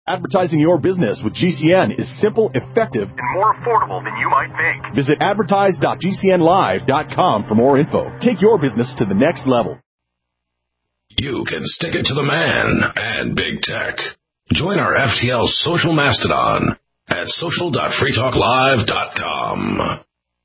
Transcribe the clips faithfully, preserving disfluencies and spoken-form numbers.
Advertising your business with G C N is simple, effective, and more affordable than you might think. Visit advertise dot g c n live dot com for more info. Take your business to the next level. You can stick it to the man and big tech. Join our F T L social mastodon at social dot free talk live dot com.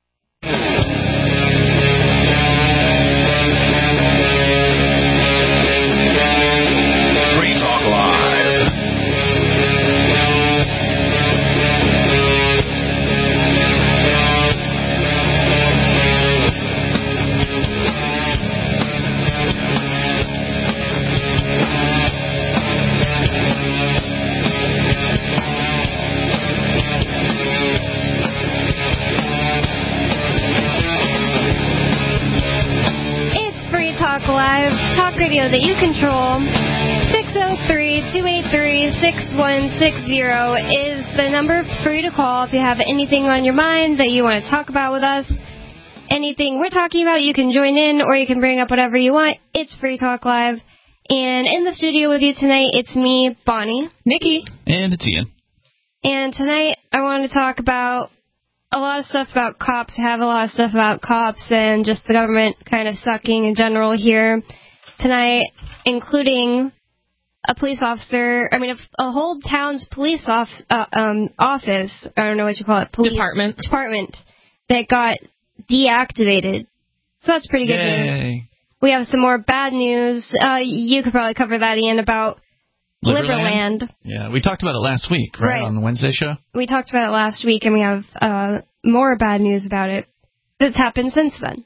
Live talk radio that you control. Six oh three, two eight three, six one six zero is the number for you to call if you have anything on your mind that you want to talk about with us. Anything we're talking about, you can join in or you can bring up whatever you want. It's Free Talk Live. And in the studio with you tonight, it's me, Bonnie, Nikki, and it's Ian. And tonight I want to talk about a lot of stuff about cops. I have a lot of stuff about cops and just the government kind of sucking in general here tonight, including a police officer, I mean, a, a whole town's police off, uh, um, office, I don't know what you call it, police department, department that got deactivated. So that's pretty good Yay. news. We have some more bad news. Uh, you could probably cover that, Ian, about Liberland. Liberland. Yeah, we talked about it last week, right, right, on the Wednesday show? We talked about it last week, and we have uh, more bad news about it that's happened since then.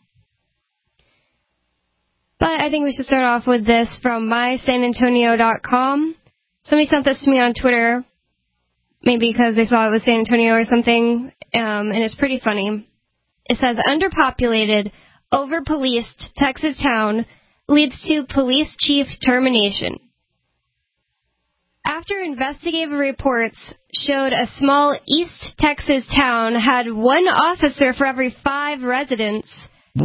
But I think we should start off with this from my san antonio dot com. Somebody sent this to me on Twitter, maybe because they saw it was San Antonio or something, um, and it's pretty funny. It says, underpopulated, over-policed Texas town leads to police chief termination. After investigative reports showed a small East Texas town had one officer for every five residents.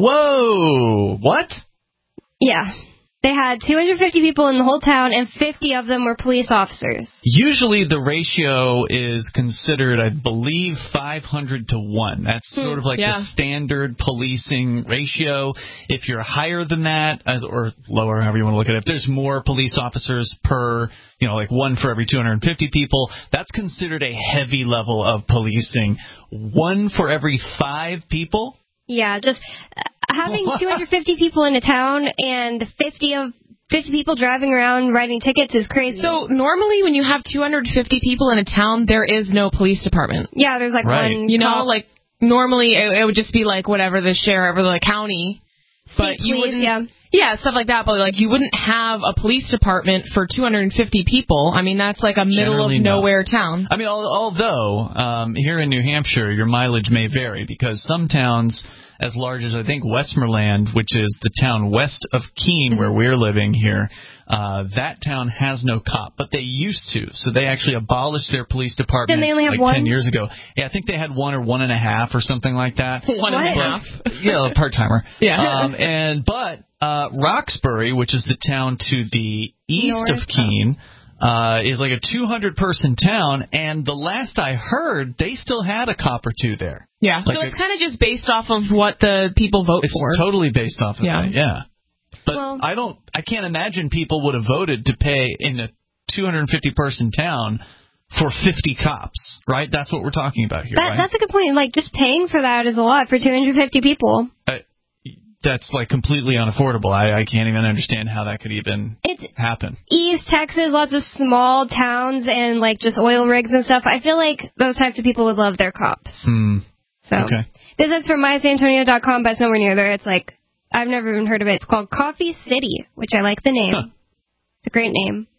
Whoa! What? Yeah. They had two hundred fifty people in the whole town, and fifty of them were police officers. Usually the ratio is considered, I believe, five hundred to one. That's hmm, sort of like yeah. the standard policing ratio. If you're higher than that, as or lower, however you want to look at it, if there's more police officers per, you know, like one for every two hundred fifty people, that's considered a heavy level of policing. One for every five people? Yeah, just uh, having two hundred fifty people in a town and fifty of fifty people driving around writing tickets is crazy. So normally when you have two hundred fifty people in a town, there is no police department. Yeah, there's like right. one. You know, cop. like normally it, it would just be like whatever the sheriff or the county. But State you police, wouldn't, yeah. yeah, stuff like that. But like you wouldn't have a police department for two hundred fifty people. I mean, that's like a middle Generally of no. nowhere town. I mean, al- although um, here in New Hampshire, your mileage may vary because some towns as large as, I think, Westmoreland, which is the town west of Keene where we're living here, uh, that town has no cop, but they used to. So they actually abolished their police department Didn't they only have like one? ten years ago. Yeah, I think they had one or one and a half or something like that. One and a What? half. Yeah, a part-timer. Yeah. Um, and but uh, Roxbury, which is the town to the east North. of Keene, uh, is like a two hundred person town, and the last I heard, they still had a cop or two there. Yeah, Like so it's a- kind of just based off of what the people vote It's for. totally based off of Yeah. that, yeah. But Well- I don't, I can't imagine people would have voted to pay in a two hundred fifty person town for fifty cops, right? That's what we're talking about here, That, right? That's a good point. Like, just paying for that is a lot for two hundred fifty people. Uh, that's like completely unaffordable. I, I can't even understand how that could even It's happen. East Texas, lots of small towns and, like, just oil rigs and stuff. I feel like those types of people would love their cops. Hmm. So, Okay. this is from my san antonio dot com, but it's nowhere near there. It's like, I've never even heard of it. It's called Coffee City, which I like the name. Huh. It's a great name.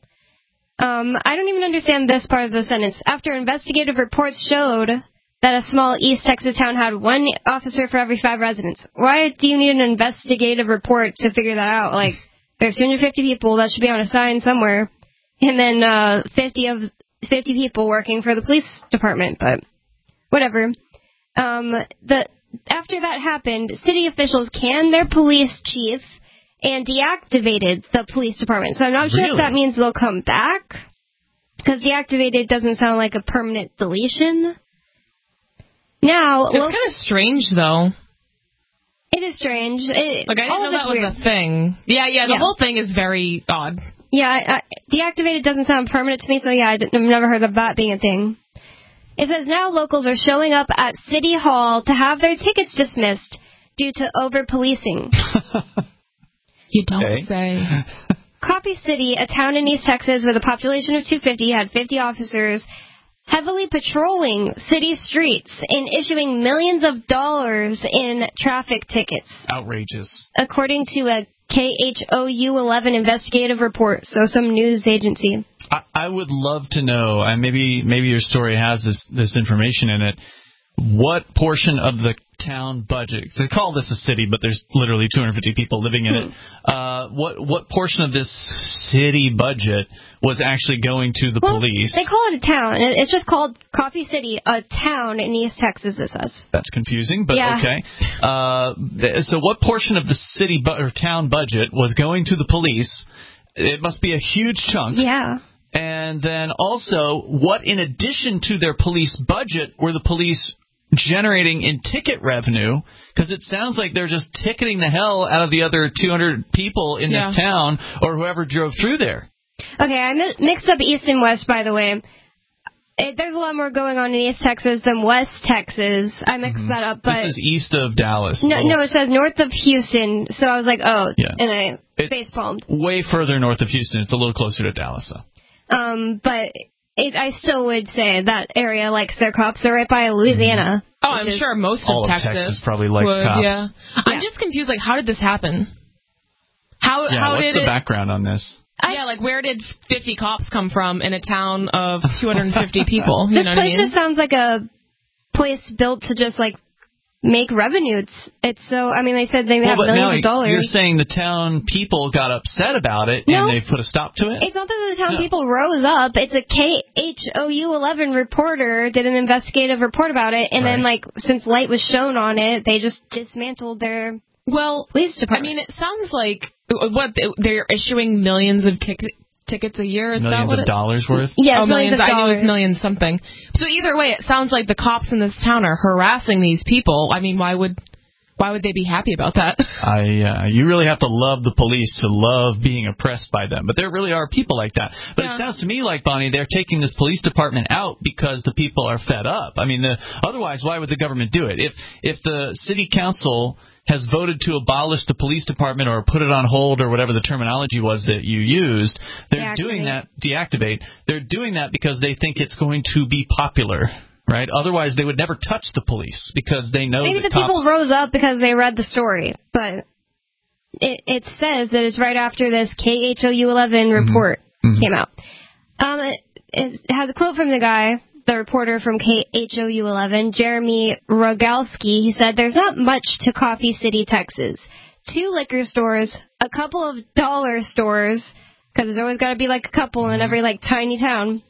Um, I don't even understand this part of the sentence. After investigative reports showed that a small East Texas town had one officer for every five residents. Why do you need an investigative report to figure that out? Like, there's two hundred fifty people, that should be on a sign somewhere, and then uh, fifty of fifty people working for the police department, but whatever. Um, the after that happened, city officials canned their police chief and deactivated the police department. So I'm not sure Really? if that means they'll come back Because deactivated doesn't sound like a permanent deletion. Now, it's lo- kind of strange, though. It is strange. It, like, I didn't know that was weird. a thing. Yeah, yeah, the yeah. whole thing is very odd. Yeah, I, I, deactivated doesn't sound permanent to me, so yeah, I didn't, I've never heard of that being a thing. It says now locals are showing up at City Hall to have their tickets dismissed due to over-policing. You don't okay. say. Coffee City, a town in East Texas with a population of two hundred fifty, had fifty officers heavily patrolling city streets and issuing millions of dollars in traffic tickets. Outrageous. According to a K H O U eleven investigative report, so some news agency. I, I would love to know, and maybe maybe your story has this, this information in it, what portion of the town budget, they call this a city, but there's literally two hundred fifty people living in it, uh, what what portion of this city budget was actually going to the well, police? They call it a town. It's just called Coffee City, a town in East Texas, it says. That's confusing, but yeah. okay. Uh, so what portion of the city bu- or town budget was going to the police? It must be a huge chunk. Yeah. And then also, what in addition to their police budget were the police generating in ticket revenue? Because it sounds like they're just ticketing the hell out of the other two hundred people in yeah. this town or whoever drove through there. Okay, I mi- mixed up East and West, by the way. It, there's a lot more going on in East Texas than West Texas. I mixed mm-hmm. that up, but this is east of Dallas. No, no, it says north of Houston. So I was like, oh, yeah. and I it's face palmed. Way further north of Houston. It's a little closer to Dallas, though. Um, but it, I still would say that area likes their cops. They're right by Louisiana. Mm-hmm. Oh, I'm is, sure most all of of Texas, Texas probably likes would, cops. Yeah. yeah. I'm just confused. Like, how did this happen? How yeah, how what's did the it, background on this? I, yeah, like where did fifty cops come from in a town of two hundred fifty people? You this know place what I mean? just sounds like a place built to just like make revenue. It's it's so. I mean, they said they well, have but millions now of dollars. You're saying the town people got upset about it no, and they put a stop to it? It's not that the town no. people rose up. It's a K H O U eleven reporter did an investigative report about it, and right. then like since light was shown on it, they just dismantled their well police department. I mean, it sounds like what they're issuing millions of tickets. Tickets a year? Is millions that what of it, dollars worth? Yes, oh, millions, millions of I dollars. knew it was millions something. So either way, it sounds like the cops in this town are harassing these people. I mean, why would why would they be happy about that? I uh, you really have to love the police to love being oppressed by them. But there really are people like that. But yeah. It sounds to me like, Bonnie, they're taking this police department out because the people are fed up. I mean, the, otherwise, why would the government do it? If if the city council has voted to abolish the police department or put it on hold or whatever the terminology was that you used, they're deactivate. doing that, deactivate, they're doing that because they think it's going to be popular, right? Otherwise, they would never touch the police because they know Maybe that the cops... people rose up because they read the story, but it, it says that it's right after this K H O U eleven report mm-hmm. came out. Um, it, it has a quote from the guy, the reporter from K H O U eleven, Jeremy Rogalski. He said, "There's not much to Coffee City, Texas. Two liquor stores, a couple of dollar stores, because there's always got to be like a couple in every like tiny town,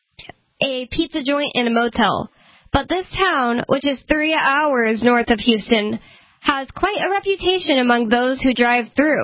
a pizza joint, and a motel. But this town, which is three hours north of Houston, has quite a reputation among those who drive through."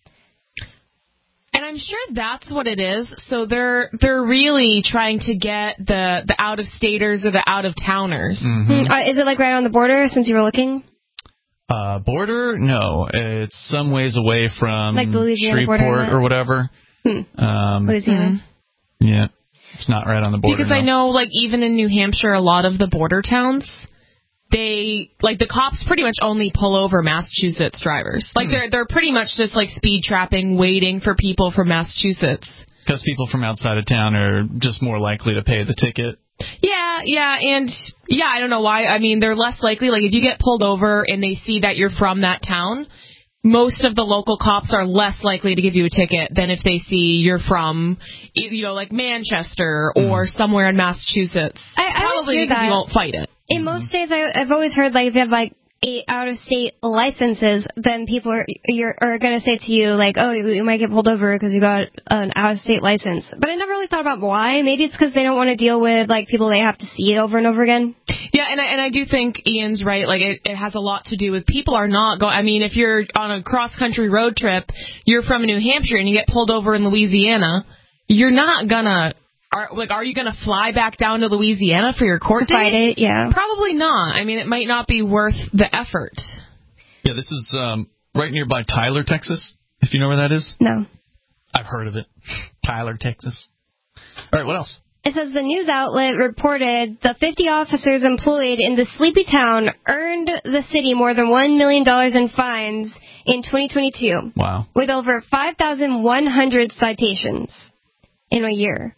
And I'm sure that's what it is. So they're they're really trying to get the, the out-of-staters or the out-of-towners. Mm-hmm. Mm, uh, is it like right on the border, since you were looking? Uh, border? No. It's some ways away from like the Louisiana Shreveport border, or whatever. Hmm. Um, Louisiana. Yeah. It's not right on the border. Because no. I know, like, even in New Hampshire, a lot of the border towns, they, like, the cops pretty much only pull over Massachusetts drivers. Like, hmm. they're they're pretty much just, like, speed trapping, waiting for people from Massachusetts. Because people from outside of town are just more likely to pay the ticket. Yeah, yeah, and, yeah, I don't know why. I mean, they're less likely. Like, if you get pulled over and they see that you're from that town, most of the local cops are less likely to give you a ticket than if they see you're from, you know, like Manchester or mm. somewhere in Massachusetts. I, I Probably because that. you won't fight it. In mm-hmm. most states, I, I've always heard, like, if you have, like, eight out-of-state licenses, then people are you're, are going to say to you, like, oh, you, you might get pulled over because you got an out-of-state license. But I never really thought about why. Maybe it's because they don't want to deal with, like, people they have to see over and over again. Yeah, and I, and I do think Ian's right. Like, it, it has a lot to do with people are not going. I mean, if you're on a cross-country road trip, you're from New Hampshire and you get pulled over in Louisiana, you're not going to are like, are you going to fly back down to Louisiana for your court to fight date? it, yeah. Probably not. I mean, it might not be worth the effort. Yeah, this is um, right nearby Tyler, Texas, if you know where that is. No. I've heard of it. Tyler, Texas. All right, what else? It says the news outlet reported the fifty officers employed in the sleepy town earned the city more than one million dollars in fines in twenty twenty-two. Wow. With over five thousand one hundred citations in a year.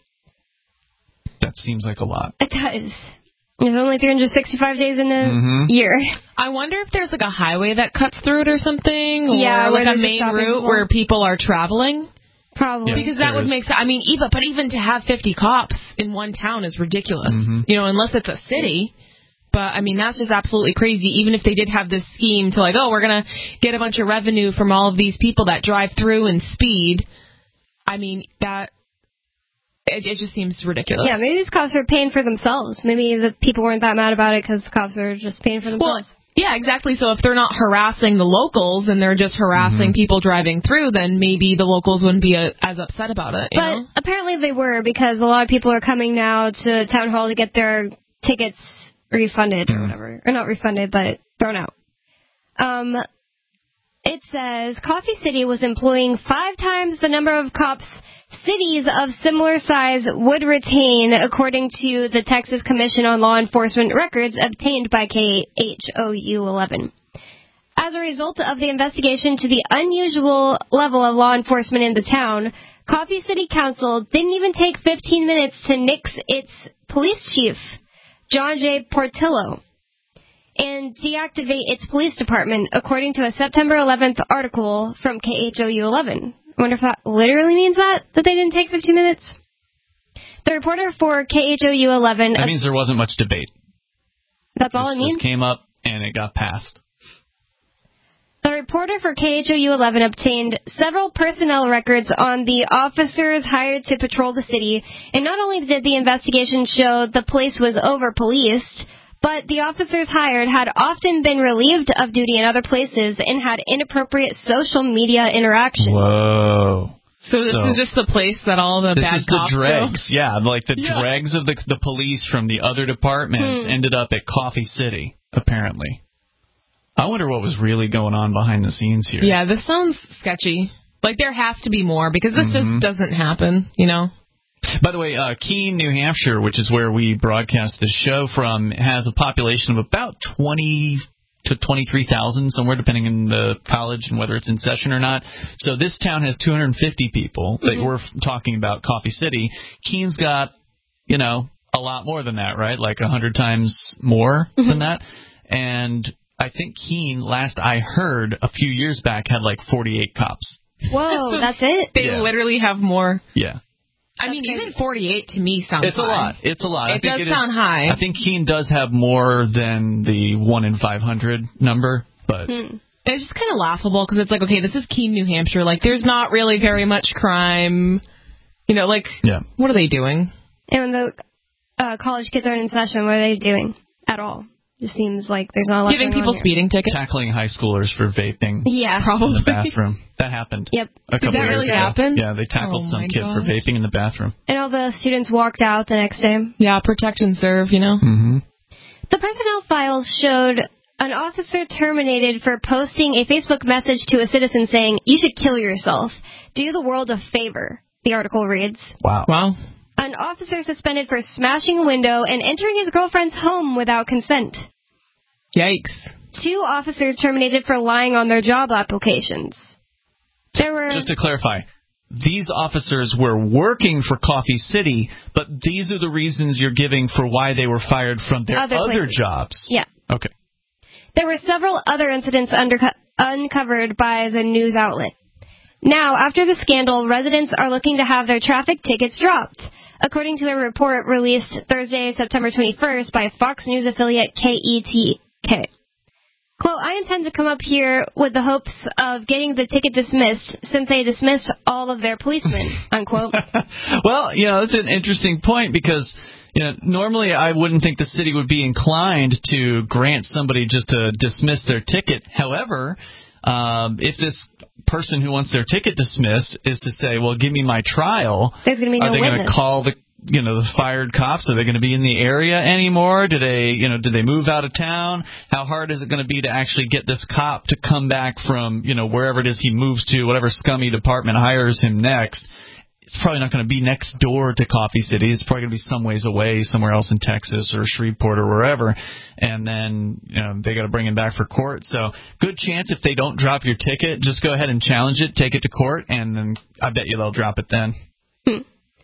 That seems like a lot. It does. There's only three hundred sixty-five days in a mm-hmm. year. I wonder if there's like a highway that cuts through it or something. Yeah, or like where a main route people. where people are traveling. Probably. Yeah, because that would is. make sense. I mean, even but even to have fifty cops in one town is ridiculous. Mm-hmm. You know, unless it's a city. But, I mean, that's just absolutely crazy. Even if they did have this scheme to, like, oh, we're going to get a bunch of revenue from all of these people that drive through and speed. I mean, that, it, it just seems ridiculous. Yeah, maybe these cops are paying for themselves. Maybe the people weren't that mad about it because the cops were just paying for themselves. Well, yeah, exactly. So if they're not harassing the locals and they're just harassing mm-hmm. people driving through, then maybe the locals wouldn't be a, as upset about it. You but know? Apparently they were, because a lot of people are coming now to town hall to get their tickets refunded or whatever. Or not refunded, but thrown out. Um, it says Coffee City was employing five times the number of cops cities of similar size would retain, according to the Texas Commission on Law Enforcement records obtained by K H O U eleven. As a result of the investigation to the unusual level of law enforcement in the town, Coffee City Council didn't even take fifteen minutes to nix its police chief, John J. Portillo, and deactivate its police department, according to a September eleventh article from K H O U eleven. I wonder if that literally means that, that they didn't take fifteen minutes? The reporter for K H O U eleven... That means there wasn't much debate. That's all this, it means? This came up, and it got passed. The reporter for K H O U eleven obtained several personnel records on the officers hired to patrol the city, and not only did the investigation show the place was over-policed, but the officers hired had often been relieved of duty in other places and had inappropriate social media interaction. Whoa. So this so, is just the place that all the this bad is cops the dregs, go? yeah, like the yeah. dregs of the the police from the other departments hmm. ended up at Coffee City, apparently. I wonder what was really going on behind the scenes here. Yeah, this sounds sketchy. Like, there has to be more, because this mm-hmm. just doesn't happen, you know? By the way, uh, Keene, New Hampshire, which is where we broadcast this show from, has a population of about twenty to twenty-three thousand, somewhere, depending on the college and whether it's in session or not. So this town has two hundred fifty people that mm-hmm. we're talking about, Coffee City. Keene's got, you know, a lot more than that, right? Like one hundred times more mm-hmm. than that. And I think Keene, last I heard, a few years back, had like forty-eight cops. Whoa, so that's it? They yeah. literally have more. Yeah. I That's mean, crazy. even forty-eight to me sounds it's high. a lot. It's a lot. It I think does it sound is, high. I think Keene does have more than the one in five hundred number, but hmm. it's just kind of laughable because it's like, okay, this is Keene, New Hampshire. Like, there's not really very much crime. You know, like, yeah. what are they doing? And when the uh, college kids aren't in session, what are they doing at all? Just seems like there's not a lot Giving going people on here. speeding tickets. Tackling high schoolers for vaping. Yeah, In probably. the bathroom. That happened. Yep. A couple Did that years really ago. happen? Yeah, they tackled oh some kid gosh. for vaping in the bathroom. And all the students walked out the next day. Yeah, protect and serve, you know? Mm-hmm. The personnel files showed an officer terminated for posting a Facebook message to a citizen saying, "You should kill yourself. Do the world a favor," the article reads. Wow. Wow. An officer suspended for smashing a window and entering his girlfriend's home without consent. Yikes. Two officers terminated for lying on their job applications. There were... Just to clarify, these officers were working for Coffee City, but these are the reasons you're giving for why they were fired from their other, other places. jobs. Yeah. Okay. There were several other incidents underco- uncovered by the news outlet. Now, after the scandal, residents are looking to have their traffic tickets dropped, according to a report released Thursday, September twenty-first by Fox News affiliate K E T K. Quote, "I intend to come up here with the hopes of getting the ticket dismissed since they dismissed all of their policemen," unquote. Well, you know, that's an interesting point because, you know, normally I wouldn't think the city would be inclined to grant somebody just to dismiss their ticket. However, um, if this person who wants their ticket dismissed is to say, well, give me my trial, There's going to be no are they going to witness. call the you know, the fired cops, are they going to be in the area anymore? Do they, you know, do they move out of town? How hard is it going to be to actually get this cop to come back from, you know, wherever it is he moves to, whatever scummy department hires him next? It's probably not going to be next door to Coffee City. It's probably going to be some ways away, somewhere else in Texas or Shreveport or wherever. And then, you know, they got to bring him back for court. So good chance if they don't drop your ticket, just go ahead and challenge it, take it to court, and then I bet you they'll drop it then. Hmm.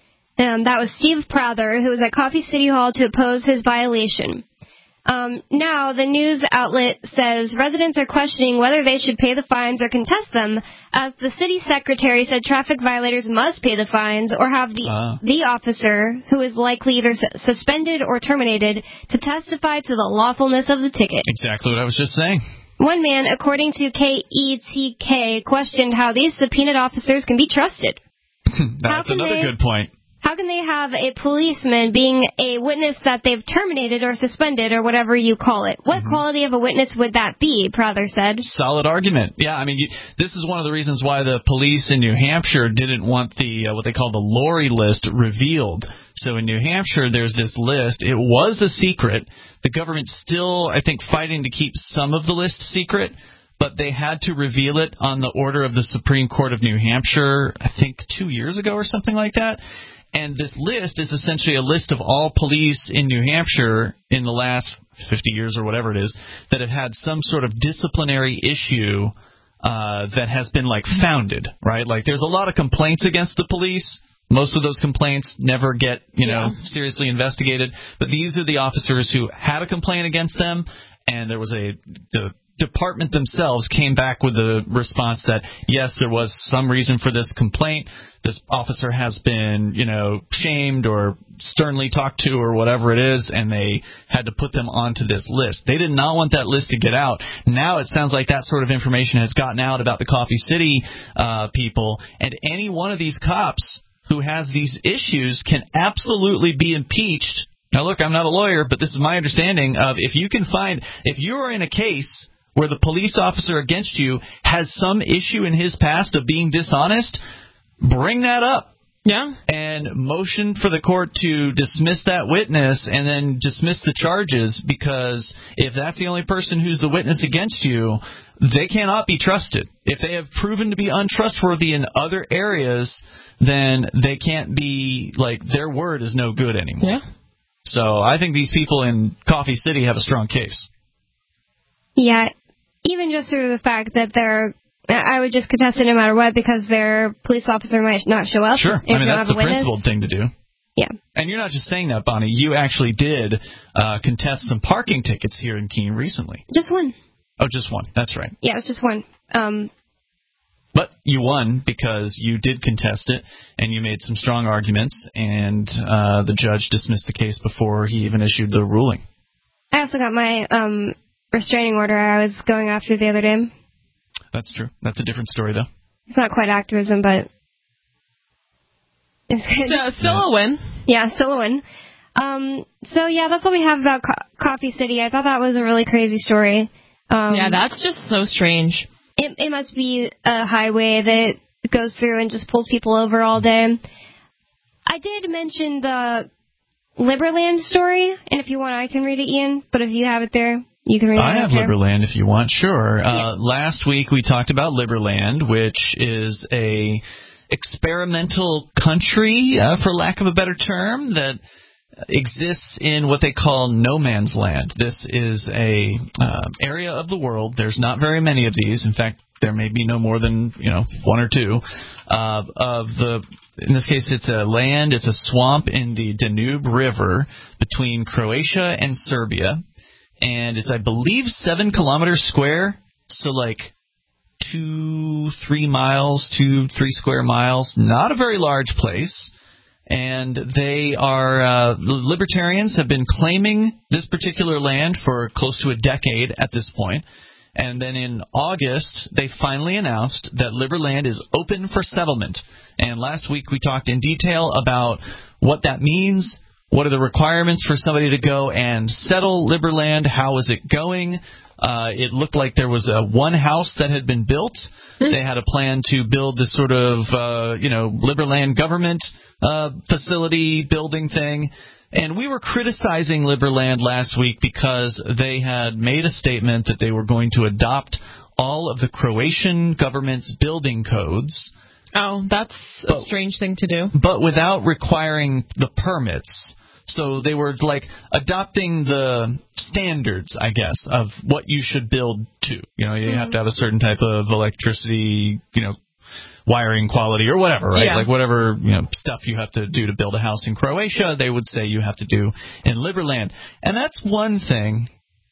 Um, that was Steve Prather, who was at Coffee City Hall to oppose his violation. Um, now, the news outlet says residents are questioning whether they should pay the fines or contest them, as the city secretary said traffic violators must pay the fines or have the uh. the officer, who is likely either su- suspended or terminated, to testify to the lawfulness of the ticket. Exactly what I was just saying. One man, according to K E T K, questioned how these subpoenaed officers can be trusted. That's another they- good point. How can they have a policeman being a witness that they've terminated or suspended or whatever you call it? What mm-hmm. quality of a witness would that be, Prather said? Solid argument. Yeah, I mean, you, this is one of the reasons why the police in New Hampshire didn't want the uh, what they call the Lori list revealed. So in New Hampshire, there's this list. It was a secret. The government's still, I think, fighting to keep some of the list secret, but they had to reveal it on the order of the Supreme Court of New Hampshire, I think two years ago or something like that. And this list is essentially a list of all police in New Hampshire in the last fifty years or whatever it is that have had some sort of disciplinary issue uh, that has been, like, founded, right? Like, there's a lot of complaints against the police. Most of those complaints never get, you know, yeah. seriously investigated. But these are the officers who had a complaint against them, and there was a the department themselves came back with a response that, yes, there was some reason for this complaint. This officer has been, you know, shamed or sternly talked to or whatever it is, and they had to put them onto this list. They did not want that list to get out. Now it sounds like that sort of information has gotten out about the Coffee City uh, people, and any one of these cops who has these issues can absolutely be impeached. Now, look, I'm not a lawyer, but this is my understanding of if you can find, if you are in a case where the police officer against you has some issue in his past of being dishonest, bring that up. Yeah. And motion for the court to dismiss that witness and then dismiss the charges, because if that's the only person who's the witness against you, they cannot be trusted. If they have proven to be untrustworthy in other areas, then they can't be, like, their word is no good anymore. Yeah. So I think these people in Coffee City have a strong case. Yeah. Even just through the fact that they're, I would just contest it no matter what, because their police officer might not show up. Sure. I mean, that's the principled thing to do. Yeah. And you're not just saying that, Bonnie. You actually did uh, contest some parking tickets here in Keene recently. Just one. Oh, just one. That's right. Yeah, it was just one. Um, but you won because you did contest it, and you made some strong arguments, and uh, the judge dismissed the case before he even issued the ruling. I also got my um, restraining order I was going after the other day. That's true. That's a different story, though. It's not quite activism, but it's so, still yeah. a win. Yeah, still a win. Um, so, yeah, that's what we have about Co- Coffee City. I thought that was a really crazy story. Um, yeah, that's just so strange. It, it must be a highway that goes through and just pulls people over all day. I did mention the Liberland story, and if you want, I can read it, Ian. But if you have it there, you can read it. I have there. Liberland if you want, sure. Yeah. Uh, last week we talked about Liberland, which is a experimental country, uh, for lack of a better term, that exists in what they call no man's land. This is a uh, area of the world. There's not very many of these. In fact, there may be no more than, you know, one or two uh, of the. In this case, it's a land. It's a swamp in the Danube River between Croatia and Serbia, and it's, I believe, seven kilometers square. So like two, three miles, two, three square miles. Not a very large place. And they are, uh, libertarians have been claiming this particular land for close to a decade at this point. And then in August, they finally announced that Liberland is open for settlement. And last week we talked in detail about what that means, what are the requirements for somebody to go and settle Liberland? How is it going? Uh, it looked like there was a one house that had been built. Mm-hmm. They had a plan to build this sort of, uh, you know, Liberland government uh, facility building thing. And we were criticizing Liberland last week because they had made a statement that they were going to adopt all of the Croatian government's building codes. Oh, that's but, a strange thing to do. But without requiring the permits. So they were, like, adopting the standards, I guess, of what you should build to. You know, you mm-hmm. have to have a certain type of electricity, you know, wiring quality or whatever, right? Yeah. Like whatever, you know, stuff you have to do to build a house in Croatia, they would say you have to do in Liberland. And that's one thing.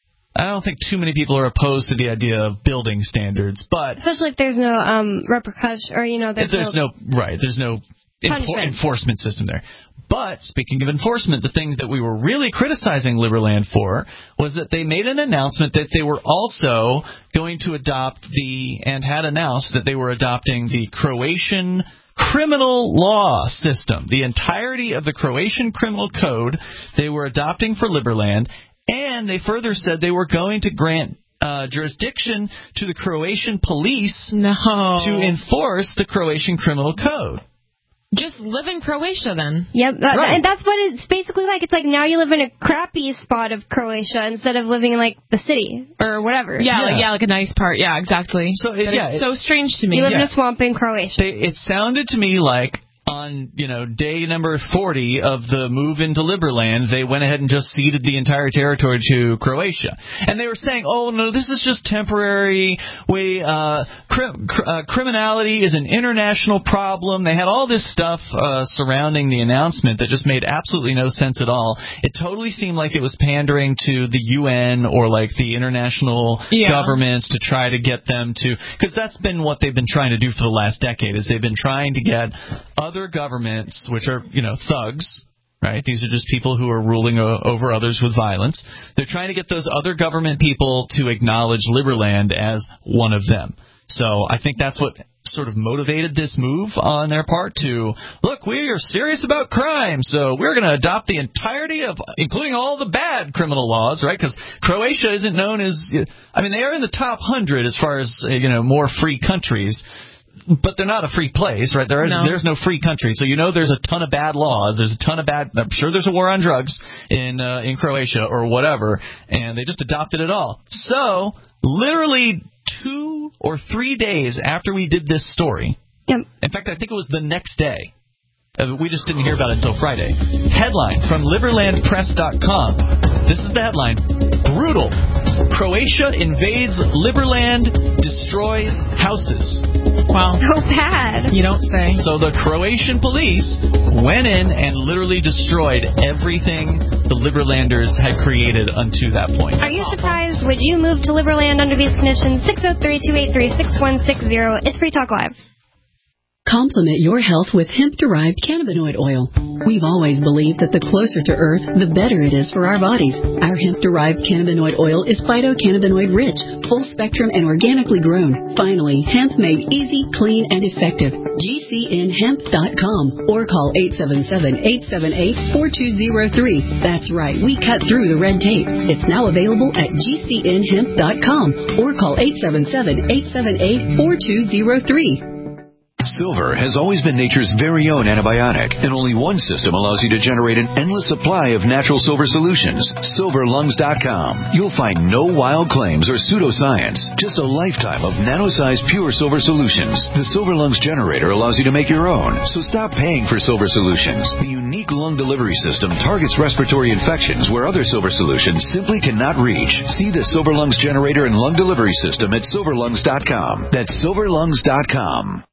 I don't think too many people are opposed to the idea of building standards, but especially if there's no um repercussion, or you know, there's, there's no, no right, there's no enfor- enforcement system there. But speaking of enforcement, the things that we were really criticizing Liberland for was that they made an announcement that they were also going to adopt the and had announced that they were adopting the Croatian criminal law system, the entirety of the Croatian criminal code they were adopting for Liberland. And they further said they were going to grant uh, jurisdiction to the Croatian police no. to enforce the Croatian criminal code. Just live in Croatia, then. Yep, that, right. And that's what it's basically like. It's like now you live in a crappy spot of Croatia instead of living in, like, the city or whatever. Yeah, yeah, like, yeah, like a nice part. Yeah, exactly. So it, yeah, is it, so strange to me. You live yeah. in a swamp in Croatia. They, it sounded to me like on, you know, day number forty of the move into Liberland, they went ahead and just ceded the entire territory to Croatia. And they were saying, oh, no, this is just temporary. We, uh, cri- cr- uh, criminality is an international problem. They had all this stuff uh, surrounding the announcement that just made absolutely no sense at all. It totally seemed like it was pandering to the U N or, like, the international yeah. governments to try to get them to, because that's been what they've been trying to do for the last decade, is they've been trying to get other Other governments, which are, you know, thugs, right? These are just people who are ruling o- over others with violence. They're trying to get those other government people to acknowledge Liberland as one of them. So I think that's what sort of motivated this move on their part to, look, we are serious about crime, so we're going to adopt the entirety of, including all the bad criminal laws, right? Because Croatia isn't known as, I mean, they are in the top one hundred as far as, you know, more free countries. But they're not a free place, right? There is, no. There's no free country. So you know there's a ton of bad laws. There's a ton of bad... I'm sure there's a war on drugs in uh, in Croatia or whatever, and they just adopted it all. So literally two or three days after we did this story, yep. in fact, I think it was the next day, uh, we just didn't hear about it until Friday. Headline from Liberland Press dot com. This is the headline. Brutal. Croatia invades Liberland, destroys houses. Wow. So bad. You don't say. So the Croatian police went in and literally destroyed everything the Liberlanders had created unto that point. Are you surprised? Would you move to Liberland under these conditions? six oh three, two eight three, six one six zero. It's Free Talk Live. Complement your health with hemp-derived cannabinoid oil. We've always believed that the closer to Earth, the better it is for our bodies. Our hemp-derived cannabinoid oil is phytocannabinoid-rich, full-spectrum, and organically grown. Finally, hemp made easy, clean, and effective. G C N hemp dot com or call eight seven seven, eight seven eight, four two zero three. That's right, we cut through the red tape. It's now available at G C N hemp dot com or call eight seven seven, eight seven eight, four two zero three. Silver has always been nature's very own antibiotic, and only one system allows you to generate an endless supply of natural silver solutions. Silver Lungs dot com. You'll find no wild claims or pseudoscience, just a lifetime of nano-sized pure silver solutions. The Silver Lungs generator allows you to make your own, so stop paying for silver solutions. The unique lung delivery system targets respiratory infections where other silver solutions simply cannot reach. See the Silver Lungs generator and lung delivery system at Silver Lungs dot com. That's Silver Lungs dot com.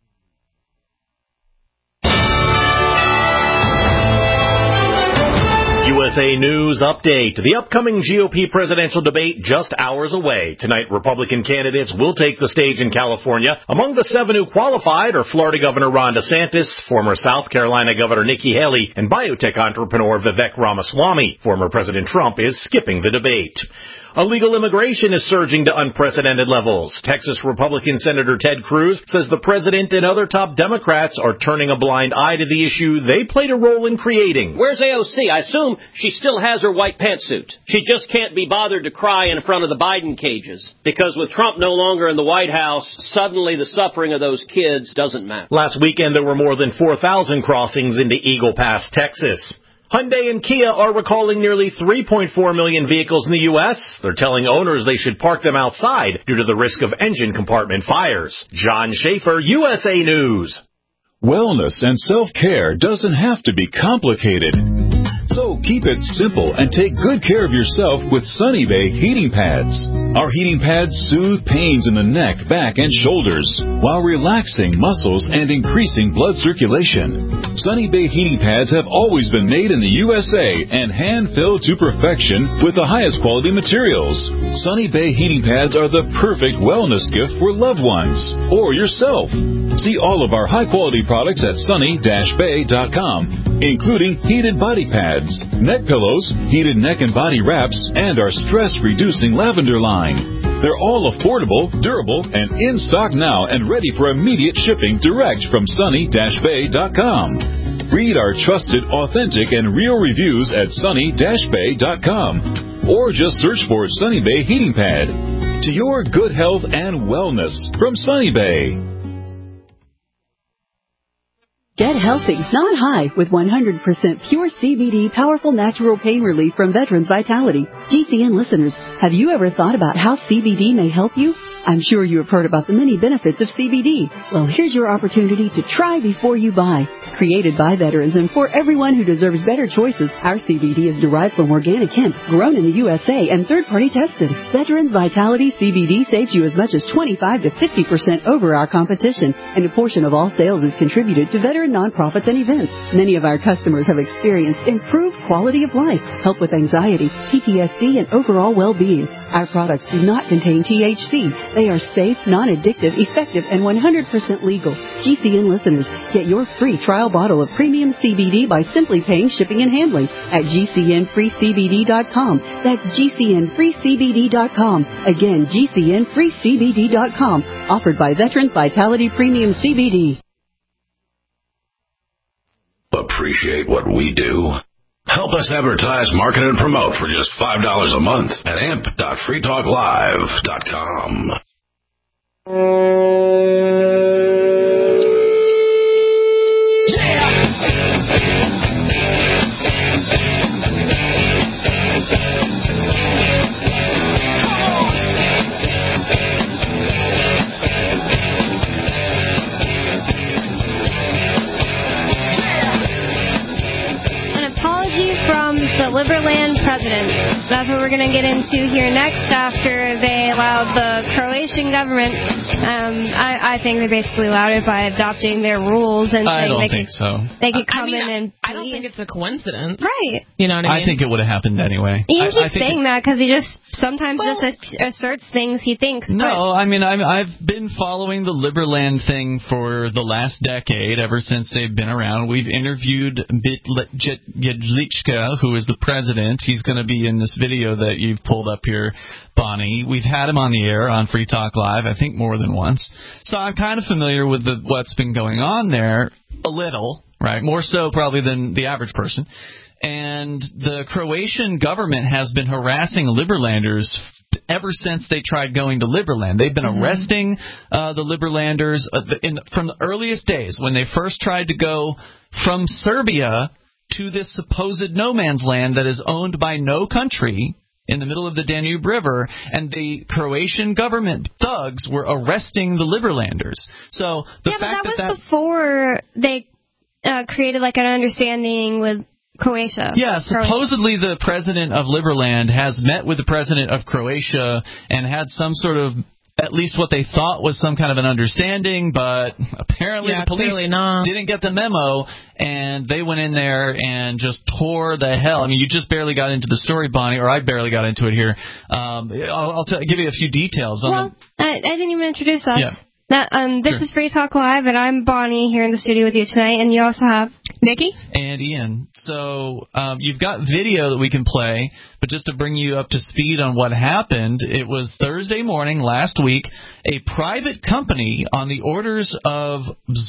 U S A News Update. The upcoming G O P presidential debate just hours away. Tonight, Republican candidates will take the stage in California. Among the seven who qualified are Florida Governor Ron DeSantis, former South Carolina Governor Nikki Haley, and biotech entrepreneur Vivek Ramaswamy. Former President Trump is skipping the debate. Illegal immigration is surging to unprecedented levels. Texas Republican Senator Ted Cruz says the president and other top Democrats are turning a blind eye to the issue they played a role in creating. Where's A O C? I assume she still has her white pantsuit. She just can't be bothered to cry in front of the Biden cages, because with Trump no longer in the White House, suddenly the suffering of those kids doesn't matter. Last weekend, there were more than four thousand crossings into Eagle Pass, Texas. Hyundai and Kia are recalling nearly three point four million vehicles in the U S They're telling owners they should park them outside due to the risk of engine compartment fires. John Schaefer, U S A News. Wellness and self-care doesn't have to be complicated. So keep it simple and take good care of yourself with Sunny Bay heating pads. Our heating pads soothe pains in the neck, back, and shoulders while relaxing muscles and increasing blood circulation. Sunny Bay heating pads have always been made in the U S A and hand-filled to perfection with the highest quality materials. Sunny Bay heating pads are the perfect wellness gift for loved ones or yourself. See all of our high-quality products at sunny dash bay dot com, including heated body pads, neck pillows, heated neck and body wraps, and our stress-reducing lavender line. They're all affordable, durable, and in stock now and ready for immediate shipping direct from sunny dash bay dot com. Read our trusted, authentic, and real reviews at sunny dash bay dot com. Or just search for Sunny Bay Heating Pad. To your good health and wellness from Sunny Bay. Get healthy, not high, with one hundred percent pure C B D powerful natural pain relief from Veterans Vitality. G C N listeners, have you ever thought about how C B D may help you? I'm sure you have heard about the many benefits of C B D. Well, here's your opportunity to try before you buy. Created by veterans and for everyone who deserves better choices, our C B D is derived from organic hemp, grown in the U S A, and third-party tested. Veterans Vitality C B D saves you as much as twenty-five to fifty percent over our competition, and a portion of all sales is contributed to veteran nonprofits and events. Many of our customers have experienced improved quality of life, help with anxiety, P T S D, and overall well-being. Our products do not contain T H C. They are safe, non-addictive, effective, and one hundred percent legal. G C N listeners, get your free trial bottle of premium C B D by simply paying shipping and handling at G C N free C B D dot com. That's G C N free C B D dot com. Again, G C N free C B D dot com. Offered by Veterans Vitality Premium C B D. Appreciate what we do? Help us advertise, market, and promote for just five dollars a month at amp dot free talk live dot com. The Liberland president. That's what we're going to get into here next after they allowed the Croatian government. Um, I, I think they basically allowed it by adopting their rules and I saying don't they think could, so. They could come I mean, in and I don't think it's a coincidence. Right. You know what I mean? I think it would have happened anyway. He I, keeps I think saying it, that because he just sometimes well, just asserts things he thinks. No, but, I mean, I'm, I've been following the Liberland thing for the last decade, ever since they've been around. We've interviewed Jedlichka, who is the president. He's going to be in this video that you've pulled up here, Bonnie. We've had him on the air on Free Talk Live, I think more than once. So I'm kind of familiar with the, what's been going on there, a little, right? More so probably than the average person. And the Croatian government has been harassing Liberlanders ever since they tried going to Liberland. They've been mm-hmm. arresting uh, the Liberlanders uh, in, from the earliest days when they first tried to go from Serbia to this supposed no man's land that is owned by no country in the middle of the Danube River, and the Croatian government thugs were arresting the Liberlanders. So the yeah, fact but that, that was that before they uh, created like an understanding with Croatia. Yeah, supposedly the president of Liberland has met with the president of Croatia and had some sort of, at least what they thought was some kind of an understanding, but apparently yeah, the police not. didn't get the memo, and they went in there and just tore the hell. I mean, you just barely got into the story, Bonnie, or I barely got into it here. Um, I'll, I'll t- give you a few details. On well, the... I, I didn't even introduce us. Yeah. Now, um, this sure. is Free Talk Live, and I'm Bonnie here in the studio with you tonight, and you also have... Nikki? And Ian. So um, you've got video that we can play, but just to bring you up to speed on what happened, it was Thursday morning last week. A private company, on the orders of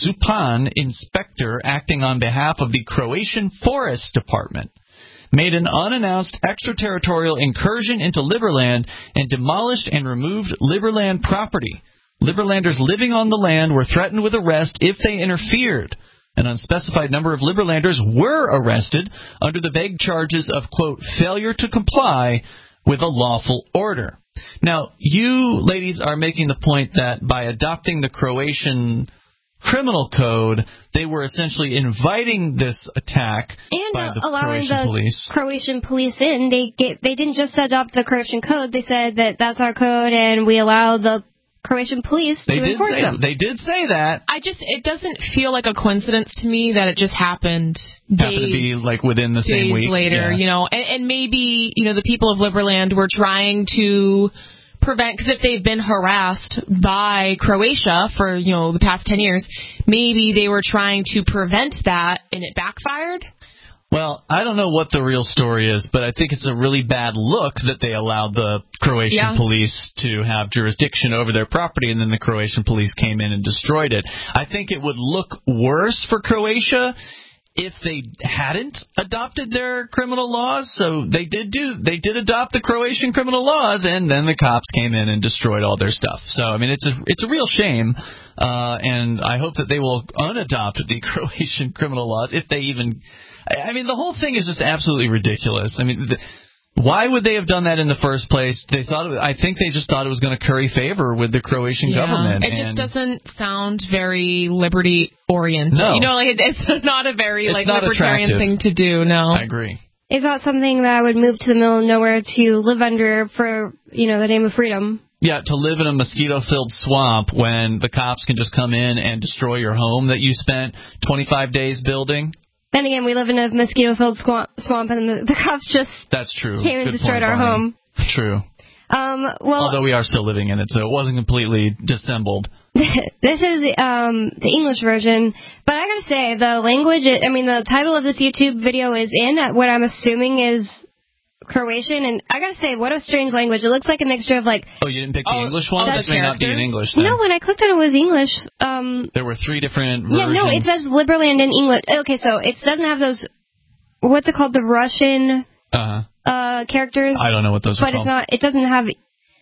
Zupan inspector acting on behalf of the Croatian Forest Department, made an unannounced extraterritorial incursion into Liberland and demolished and removed Liberland property. Liberlanders living on the land were threatened with arrest if they interfered. An unspecified number of Liberlanders were arrested under the vague charges of, quote, failure to comply with a lawful order. Now, you ladies are making the point that by adopting the Croatian criminal code, they were essentially inviting this attack and by the allowing Croatian the police. Croatian police in. They get, they didn't just adopt the Croatian code. They said that that's our code, and we allow the Croatian police They to did enforce say them. they did say that. I just it doesn't feel like a coincidence to me that it just happened days, Happened to be like within the same days week later, yeah. you know, and, and maybe you know the people of Liberland were trying to prevent, because if they've been harassed by Croatia for you know the past ten years, maybe they were trying to prevent that, and it backfired. Well, I don't know what the real story is, but I think it's a really bad look that they allowed the Croatian yeah. police to have jurisdiction over their property, and then the Croatian police came in and destroyed it. I think it would look worse for Croatia if they hadn't adopted their criminal laws. So they did do they did adopt the Croatian criminal laws, and then the cops came in and destroyed all their stuff. So I mean, it's a it's a real shame, uh, and I hope that they will unadopt the Croatian criminal laws if they even. I mean, the whole thing is just absolutely ridiculous. I mean, the, why would they have done that in the first place? They thought. It, I think they just thought it was going to curry favor with the Croatian yeah. government. It and just doesn't sound very liberty oriented. No. You know, like it's not a very it's like not libertarian attractive. thing to do. No, I agree. It's not something that I would move to the middle of nowhere to live under for, you know, the name of freedom. Yeah, to live in a mosquito-filled swamp when the cops can just come in and destroy your home that you spent twenty-five days building. Then again, we live in a mosquito-filled swamp, swamp and the, the cops just That's true. came and Good destroyed point, our Barney. home. True. Um, well, Although we are still living in it, so it wasn't completely dissembled. This is um, the English version, but I gotta say, the language, I mean, the title of this YouTube video is in what I'm assuming is Croatian, and I gotta say, what a strange language. It looks like a mixture of, like... Oh, you didn't pick the oh, English one? This may not be in English, then. No, when I clicked on it, it was English. Um, there were three different versions. Yeah, no, it says Liberland in English. Okay, so it doesn't have those, what's it called, the Russian uh-huh. uh, characters. I don't know what those are but called. But it's not, it doesn't have...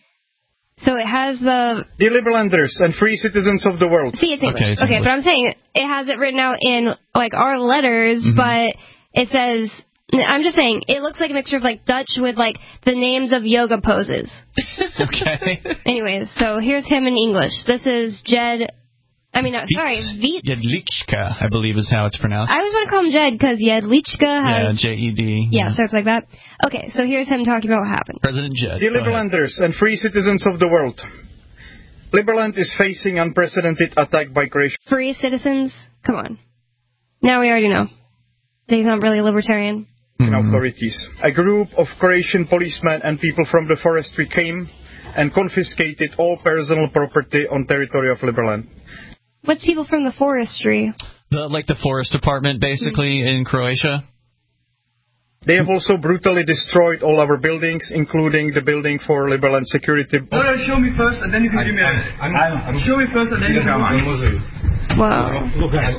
So it has the... Dear Liberlanders and free citizens of the world. See, it's English. Okay, it's okay English. But I'm saying it has it written out in, like, our letters, mm-hmm. but it says... I'm just saying, it looks like a mixture of, like, Dutch with, like, the names of yoga poses. Okay. Anyways, so here's him in English. This is Jed... I mean, no, sorry, Viet. Jedlichka, I believe is how it's pronounced. I always want to call him Jed, because Jedlichka has... Yeah, J E D. Yeah, yeah, starts like that. Okay, so here's him talking about what happened. President Jed. Dear Liberlanders and free citizens of the world. Liberland is facing unprecedented attack by Croatia. Free citizens? Come on. Now we already know. He's not really a libertarian. Mm-hmm. Authorities. A group of Croatian policemen and people from the forestry came and confiscated all personal property on territory of Liberland. What's people from the forestry? The, like the forest department, basically, mm-hmm. in Croatia? They have also brutally destroyed all our buildings, including the building for Liberland security. No, no, show me first, and then you can give me a... Show me first, and then you can give me Wow.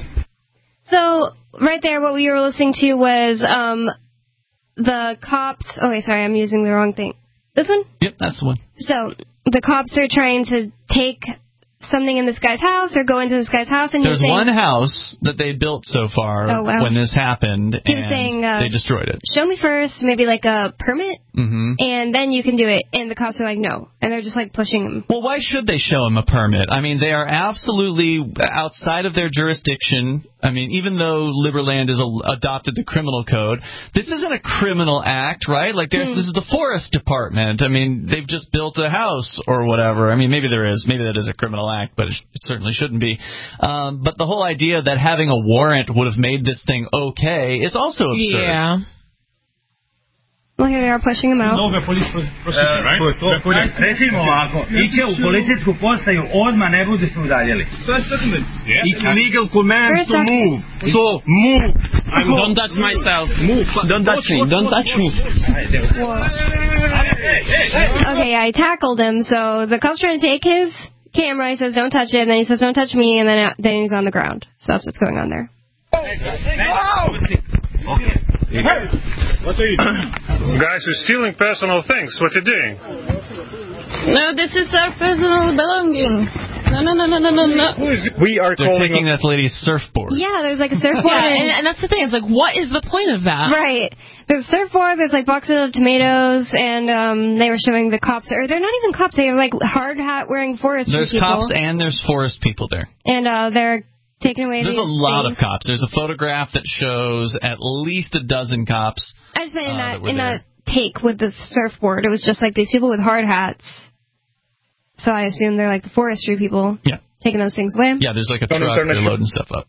So, right there, what we were listening to was um, the cops... Okay, sorry, I'm using the wrong thing. This one? Yep, that's the one. So, the cops are trying to take something in this guy's house or go into this guy's house, and there's saying, one house that they built so far oh, wow. when this happened, he and was saying, uh, they destroyed it. Show me first, maybe like a permit, mm-hmm. and then you can do it. And the cops are like, no, and they're just like pushing him. Well, why should they show him a permit? I mean, they are absolutely outside of their jurisdiction. I mean, even though Liberland has adopted the criminal code, this isn't a criminal act, right? Like, there's, mm. this is the forest department. I mean, they've just built a house or whatever. I mean, maybe there is. Maybe that is a criminal act, but it, it certainly shouldn't be. Um, but the whole idea that having a warrant would have made this thing okay is also absurd. Yeah. Well, here they are pushing him out. Mnogo police procedure, right? Recimo ovako, iće u policijsku postaju, odmah ne budu se udaljili. It's illegal command to move. So, move. Don't touch myself. Move. Don't touch me. Don't touch me. Okay, I tackled him, so the cop's trying to take his camera. He says, don't touch it, and then he says, don't touch me, and then then he's on the ground. So that's what's going on there. Okay. Hey! What are you doing? Guys, you're stealing personal things. What are you doing? No, this is our personal belonging. No, no, no, no, no, no, no. We are They're taking this lady's surfboard. Yeah, there's like a surfboard. Yeah, and, and that's the thing. It's like, what is the point of that? Right. There's a surfboard, there's like boxes of tomatoes, and um, they were showing the cops, or they're not even cops, they are like hard hat wearing forest There's people. cops and there's forest people there. And uh, they're taking away There's these a lot things. of cops. There's a photograph that shows at least a dozen cops. I just meant in uh, that, that in there. that take with the surfboard, it was just like these people with hard hats. So I assume they're like the forestry people. Yeah. Taking those things away. Yeah, there's like a truck they're loading stuff up.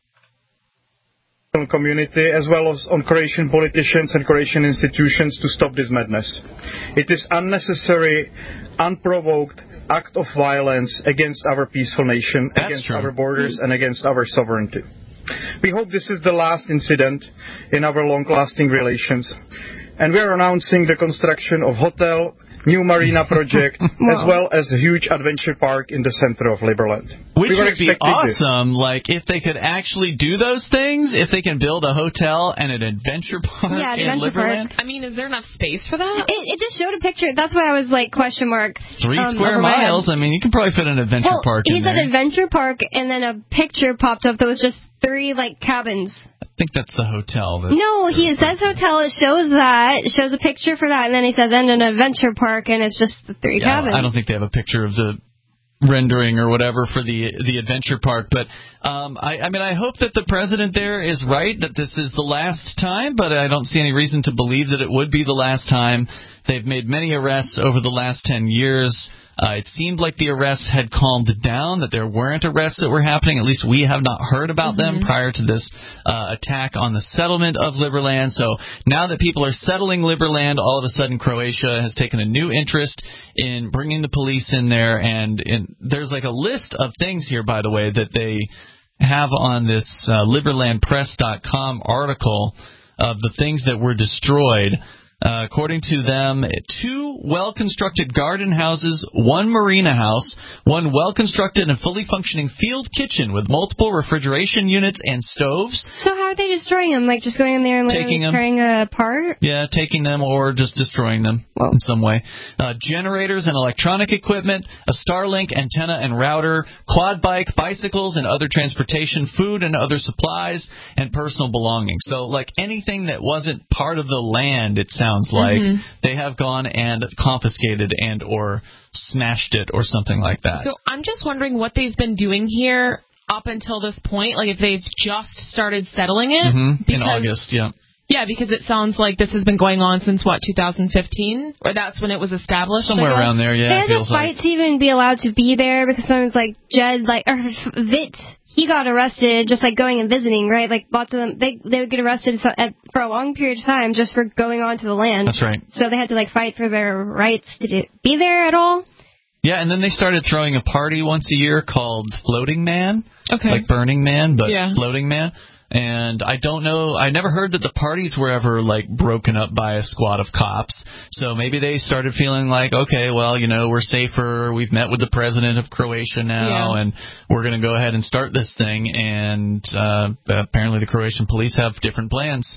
Community as well as on Croatian politicians and Croatian institutions to stop this madness. It is unnecessary, unprovoked act of violence against our peaceful nation, That's against true. our borders, and against our sovereignty. We hope this is the last incident in our long-lasting relations, and we are announcing the construction of hotel, new marina project, wow. as well as a huge adventure park in the center of Liberland. Which we were would be awesome, this. like, if they could actually do those things, if they can build a hotel and an adventure park yeah, in adventure Liberland. Park. I mean, is there enough space for that? It, it just showed a picture. That's why I was like, question mark. Three um, square miles? I mean, you can probably fit an adventure well, park in he said there. adventure park, and then a picture popped up that was just three, like, cabins. I think that's the hotel. That no, he says hotel. It shows that. It shows a picture for that, and then he says, and an adventure park, and it's just the three yeah, cabins. I don't think they have a picture of the rendering or whatever for the the adventure park, but um, I, I mean, I hope that the president there is right, that this is the last time, but I don't see any reason to believe that it would be the last time. They've made many arrests over the last ten years. Uh, it seemed like the arrests had calmed down, that there weren't arrests that were happening. At least we have not heard about mm-hmm. them prior to this uh, attack on the settlement of Liberland. So now that people are settling Liberland, all of a sudden Croatia has taken a new interest in bringing the police in there. And in, there's like a list of things here, by the way, that they have on this uh, Liberland Press dot com article of the things that were destroyed. Uh, according to them, two well-constructed garden houses, one marina house, one well-constructed and fully functioning field kitchen with multiple refrigeration units and stoves. So how are they destroying them? Like just going in there and literally tearing apart? Yeah, taking them or just destroying them Whoa. in some way. Uh, generators and electronic equipment, a Starlink antenna and router, quad bike, bicycles and other transportation, food and other supplies, and personal belongings. So like anything that wasn't part of the land, it sounds Sounds like mm-hmm. they have gone and confiscated and or smashed it or something like that. So I'm just wondering what they've been doing here up until this point. Like if they've just started settling it mm-hmm. because, in August, yeah. Yeah, because it sounds like this has been going on since what two thousand fifteen, or that's when it was established. Somewhere around there, yeah. They had to fight like. to even be allowed to be there because someone's like Jed, like or Vit. He got arrested just like going and visiting, right? Like lots of them, they they would get arrested at, for a long period of time just for going onto the land. That's right. So they had to like fight for their rights to do, be there at all. Yeah, and then they started throwing a party once a year called Floating Man, okay, like Burning Man, but yeah. Floating Man. And I don't know, I never heard that the parties were ever, like, broken up by a squad of cops. So maybe they started feeling like, okay, well, you know, we're safer. We've met with the president of Croatia now, yeah. and we're going to go ahead and start this thing. And uh, apparently the Croatian police have different plans.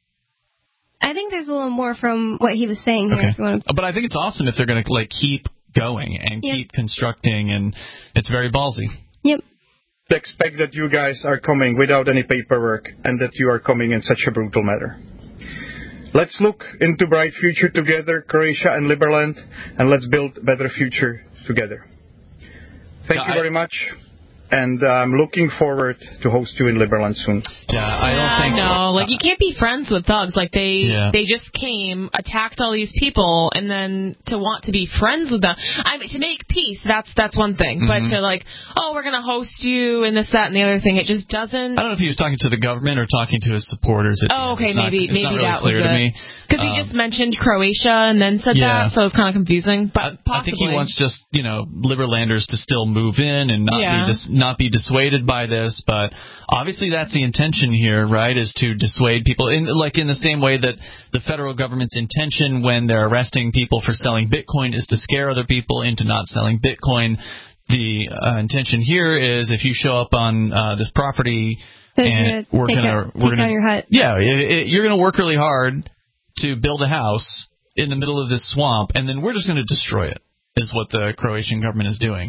I think there's a little more from what he was saying here. Okay. If you want to... But I think it's awesome if they're going to, like, keep going and yep. keep constructing, and it's very ballsy. Yep. Expect that you guys are coming without any paperwork and that you are coming in such a brutal manner. Let's look into bright future together, Croatia and Liberland, and let's build a better future together. Thank yeah, you very I... much. and I'm looking forward to host you in Liberland soon. Yeah, I don't think... No, like, you can't be friends with thugs. Like, they Yeah. they just came, attacked all these people, and then to want to be friends with them. I mean, to make peace, that's that's one thing. Mhm. But to, like, oh, we're going to host you, and this, that, and the other thing, it just doesn't... I don't know if he was talking to the government or talking to his supporters. At Oh, okay, it's not, maybe it's maybe not really that clear was to it. me. Because he Um, just mentioned Croatia and then said Yeah. that, so it's kind of confusing. But possibly. I think he wants just, you know, Liberlanders to still move in and not Yeah. be dis- not be dissuaded by this. But obviously that's the intention here, right, is to dissuade people. In, like in the same way that the federal government's intention when they're arresting people for selling Bitcoin is to scare other people into not selling Bitcoin. The uh, intention here is if you show up on uh, this property They're and gonna we're take gonna it- we're take gonna down your hut. yeah, it, it, you're gonna work really hard to build a house in the middle of this swamp, and then we're just going to destroy it, is what the Croatian government is doing.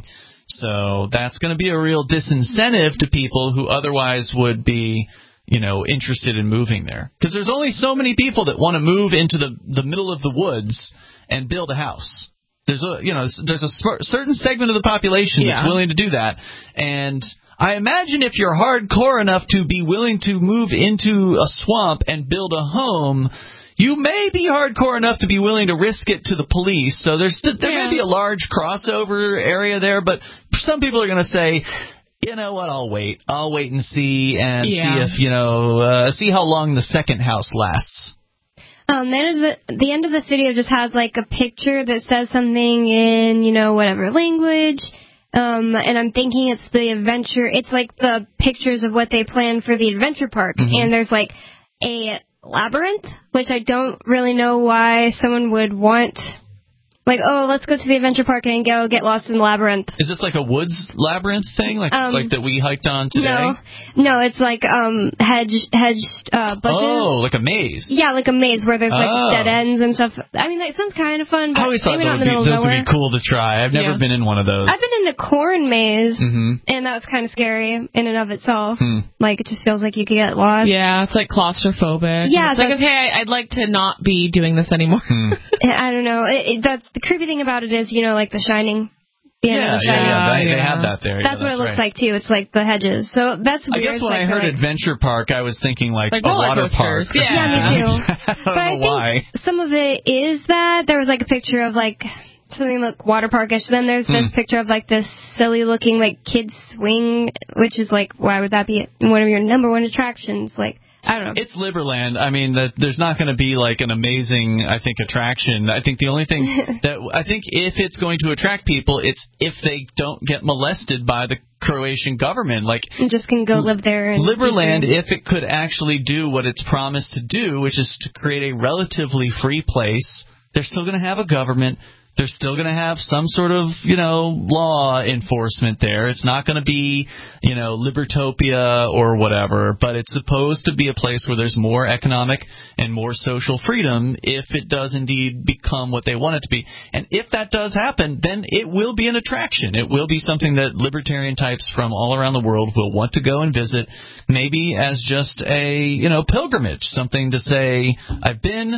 So that's going to be a real disincentive to people who otherwise would be, you know, interested in moving there. Because there's only so many people that want to move into the, the middle of the woods and build a house. There's a, you know, there's a sp- certain segment of the population that's Yeah. willing to do that. And I imagine if you're hardcore enough to be willing to move into a swamp and build a home, you may be hardcore enough to be willing to risk it to the police. So there's there Yeah. may be a large crossover area there, but some people are going to say, you know what, I'll wait. I'll wait and see and Yeah. see if, you know, uh, see how long the second house lasts. Um, the end of the, the end of the studio just has like a picture that says something in, you know, whatever language. Um, and I'm thinking it's the adventure. It's like the pictures of what they plan for the adventure park. Mhm. And there's like a labyrinth, which I don't really know why someone would want. Like, oh, let's go to the adventure park and go get lost in the labyrinth. Is this like a woods labyrinth thing, like Um, like that we hiked on today? No, no, it's like um hedge hedged uh, bushes. Oh, like a maze. Yeah, like a maze where there's like Oh. dead ends and stuff. I mean, that sounds kind of fun, but I always thought maybe that not would in the be, middle of those would nowhere. be cool to try. I've never Yeah. been in one of those. I've been in a corn maze, Mm-hmm. and that was kind of scary in and of itself. Hmm. Like, it just feels like you could get lost. Yeah, it's like claustrophobic. Yeah, it's like, that's- okay, I, I'd like to not be doing this anymore. Hmm. I don't know. It, it, that's, the creepy thing about it is, you know, like The Shining. The end Yeah, of The yeah, Shining. yeah, they, they yeah. have that there. That's yeah, what it looks right. like, too. It's like the hedges. So that's I weird. guess It's when like I heard they're like- Adventure Park, I was thinking like, Like a roller water park. coasters. Yeah. Yeah, me too. I don't But know I think why. some of it is that. There was like a picture of like something like water parkish. Then there's this Hmm. picture of like this silly looking like kids swing, which is like, why would that be one of your number one attractions? Like, I don't know. It's Liberland. I mean, that there's not going to be like an amazing, I think, attraction. I think the only thing that I think if it's going to attract people, it's if they don't get molested by the Croatian government. Like, You just can go live there. And Liberland, if it could actually do what it's promised to do, which is to create a relatively free place, they're still going to have a government. They're still going to have some sort of, you know, law enforcement there. It's not going to be, you know, Libertopia or whatever, but it's supposed to be a place where there's more economic and more social freedom if it does indeed become what they want it to be. And if that does happen, then it will be an attraction. It will be something that libertarian types from all around the world will want to go and visit, maybe as just a, you know, pilgrimage, something to say, I've been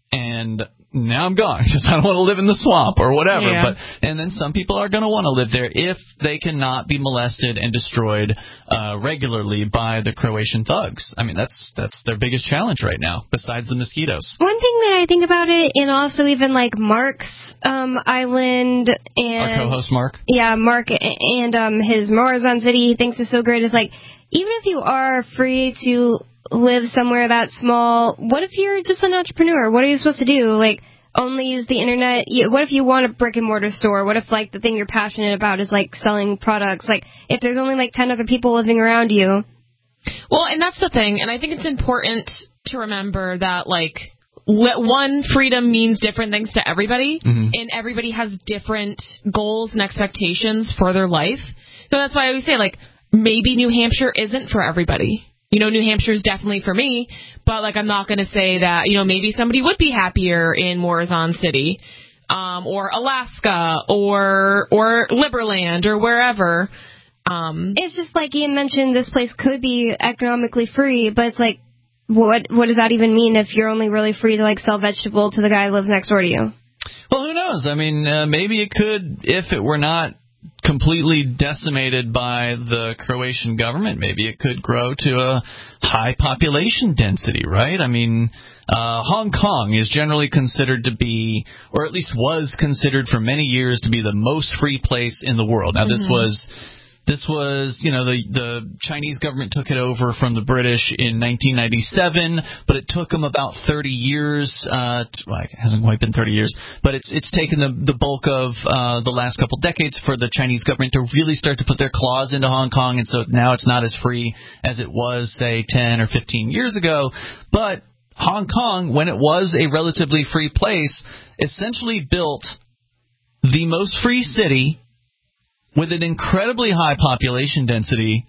and now I'm gone because I don't want to live in the swamp or whatever. Yeah. But and then some people are going to want to live there if they cannot be molested and destroyed uh, regularly by the Croatian thugs. I mean, that's that's their biggest challenge right now, besides the mosquitoes. One thing that I think about it, and also even like Mark's um, Island and Our co-host Mark. Yeah, Mark and um, his Morazan City he thinks is so great. Is like, even if you are free to live somewhere that small, what if you're just an entrepreneur? What are you supposed to do? Like, only use the internet? You- What if you want a brick and mortar store? What if, like, the thing you're passionate about is, like, selling products? Like, if there's only, like, ten other people living around you. Well, and that's the thing, and I think it's important to remember that, like, le- one, freedom means different things to everybody, Mhm. and everybody has different goals and expectations for their life. So that's why I always say, like, maybe New Hampshire isn't for everybody. You know, New Hampshire is definitely for me, but, like, I'm not going to say that, you know, maybe somebody would be happier in Morazan City, um, or Alaska, or or Liberland, or wherever. Um, It's just like Ian mentioned, this place could be economically free, but it's like, what what does that even mean if you're only really free to, like, sell vegetable to the guy who lives next door to you? Well, who knows? I mean, uh, maybe it could if it were not completely decimated by the Croatian government. Maybe it could grow to a high population density, right? I mean, uh, Hong Kong is generally considered to be, or at least was considered for many years to be the most free place in the world. Now, mm-hmm. this was... This was, you know, the the Chinese government took it over from the British in nineteen ninety-seven, but it took them about thirty years. Uh, to, well, it hasn't quite been thirty years, but it's it's taken the the bulk of uh, the last couple decades for the Chinese government to really start to put their claws into Hong Kong, and so now it's not as free as it was, say, ten or fifteen years ago. But Hong Kong, when it was a relatively free place, essentially built the most free city with an incredibly high population density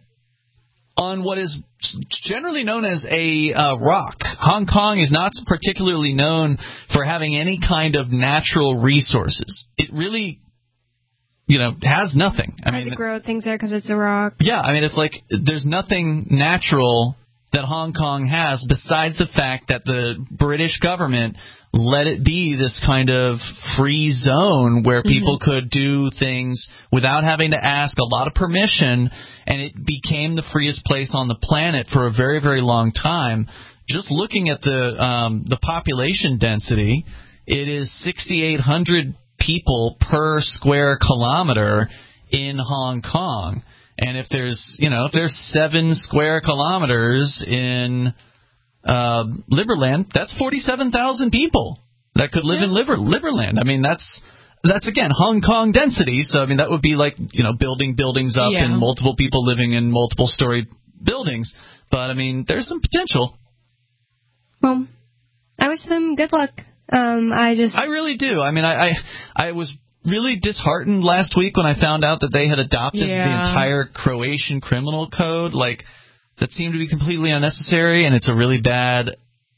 on what is generally known as a uh, rock. Hong Kong is not particularly known for having any kind of natural resources. It really, you know, has nothing. I Hard mean, to grow things there because it's a rock. Yeah, I mean, it's like there's nothing natural that Hong Kong has besides the fact that the British government let it be this kind of free zone where people mm-hmm. could do things without having to ask a lot of permission, and it became the freest place on the planet for a very, very long time. Just looking at the um, the population density, it is sixty-eight hundred people per square kilometer in Hong Kong. And if there's, you know, if there's seven square kilometers in Uh, Liberland, that's forty-seven thousand people that could live yeah. in Liber, Liberland. I mean, that's, that's again, Hong Kong density. So, I mean, that would be like, you know, building buildings up yeah. and multiple people living in multiple story buildings. But, I mean, there's some potential. Well, I wish them good luck. Um, I just... I really do. I mean, I, I, I was really disheartened last week when I found out that they had adopted yeah. the entire Croatian criminal code. Like, that seemed to be completely unnecessary, and it's a really bad,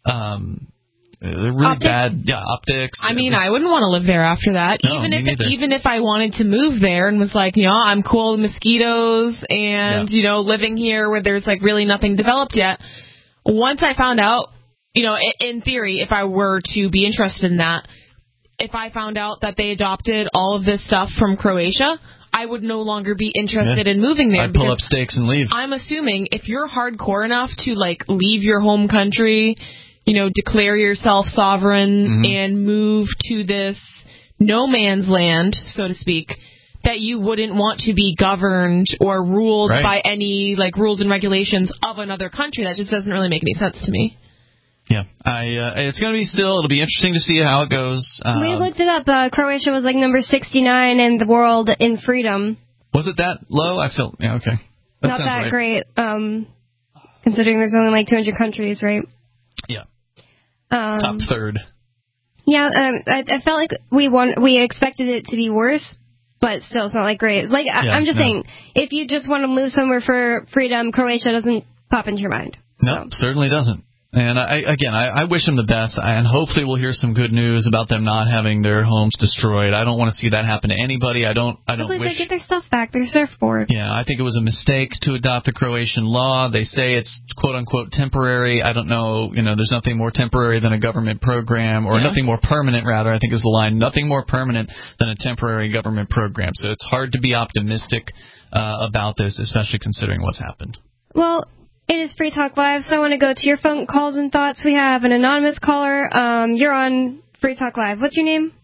um, really optics. bad, yeah, optics. I mean, was, I wouldn't want to live there after that. No, even me if neither. even if I wanted to move there and was like, you know, I'm cool with mosquitoes and yeah. you know, living here where there's like really nothing developed yet. Once I found out, you know, in theory, if I were to be interested in that, if I found out that they adopted all of this stuff from Croatia, I would no longer be interested yeah. in moving there. I'd pull up stakes and leave. I'm assuming if you're hardcore enough to, like, leave your home country, you know, declare yourself sovereign mm-hmm. and move to this no man's land, so to speak, that you wouldn't want to be governed or ruled right. by any, like, rules and regulations of another country. That just doesn't really make any sense to me. Yeah, I, uh, it's going to be still, it'll be interesting to see how it goes. Um, we looked it up. Uh, Croatia was like number sixty-nine in the world in freedom. Was it that low? I felt, yeah, okay. That Not that right. great, um, considering there's only like two hundred countries, right? Yeah. Um, Top third. Yeah, um, I, I felt like we want, we expected it to be worse, but still it's not like great. Like, I, yeah, I'm just no. saying, if you just want to move somewhere for freedom, Croatia doesn't pop into your mind. No, so. Certainly doesn't. And I, again, I, I wish them the best, and hopefully we'll hear some good news about them not having their homes destroyed. I don't want to see that happen to anybody. I don't. I don't Hopefully wish. They get their stuff back, their surfboard. Yeah, I think it was a mistake to adopt the Croatian law. They say it's quote unquote temporary. I don't know. You know, there's nothing more temporary than a government program, or yeah. nothing more permanent, rather. I think is the line. Nothing more permanent than a temporary government program. So it's hard to be optimistic uh, about this, especially considering what's happened. Well. It is Free Talk Live, so I want to go to your phone calls and thoughts. We have an anonymous caller. Um, you're on Free Talk Live. What's your name?